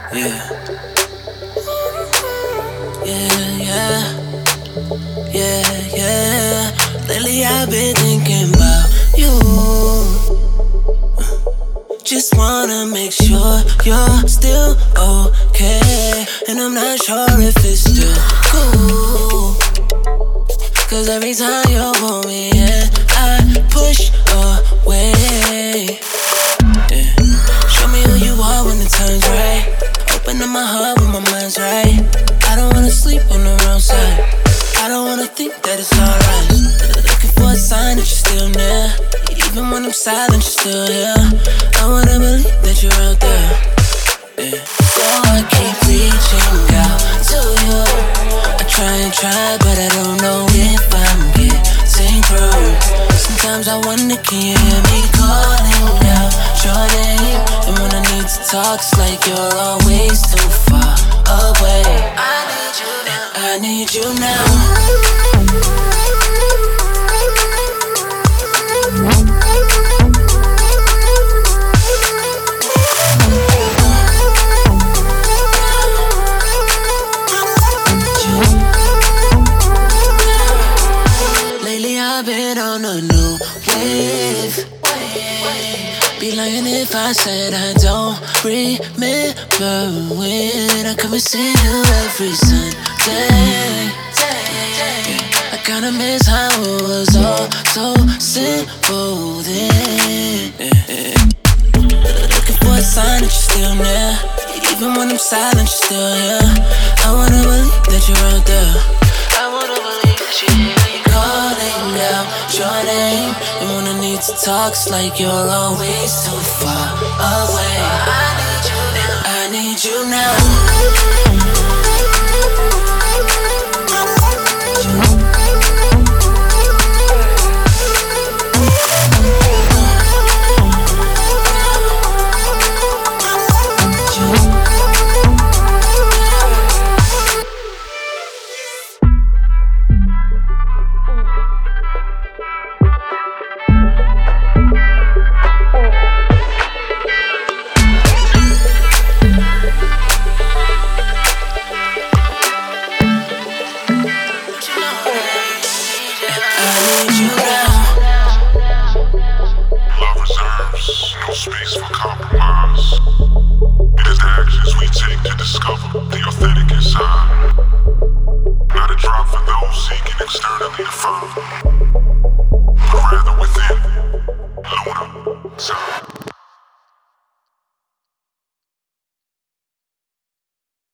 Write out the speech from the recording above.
Yeah, yeah, yeah, yeah. Lately I've been thinking about you. Just wanna make sure you're still okay. And I'm not sure if it's still cool. Cause every time you want me, yeah, I push away. Yeah. Show me who you are when the time's right. Open up my heart when my mind's right. I don't wanna sleep on the wrong side. I don't wanna think that it's alright. Looking for a sign that you're still near. Even when I'm silent, you're still here. I wanna believe that you're out there. Yeah. So I keep reaching out to you. I try, but I don't know if I'm getting through. Sometimes I wonder, can you hear me calling out your name? And when I need to talk, it's like you're always too far away. I need you now. I need you now. I've been on a new wave. Be lying if I said I don't remember when I come and see you every Sunday. I kinda miss how it was all so simple then. Looking for a sign that you're still near. Even when I'm silent, you're still here. I wanna believe that you're out there. I wanna believe that you're here. Calling out your name, and when I need to talk, it's like you're always too far away. I need you now.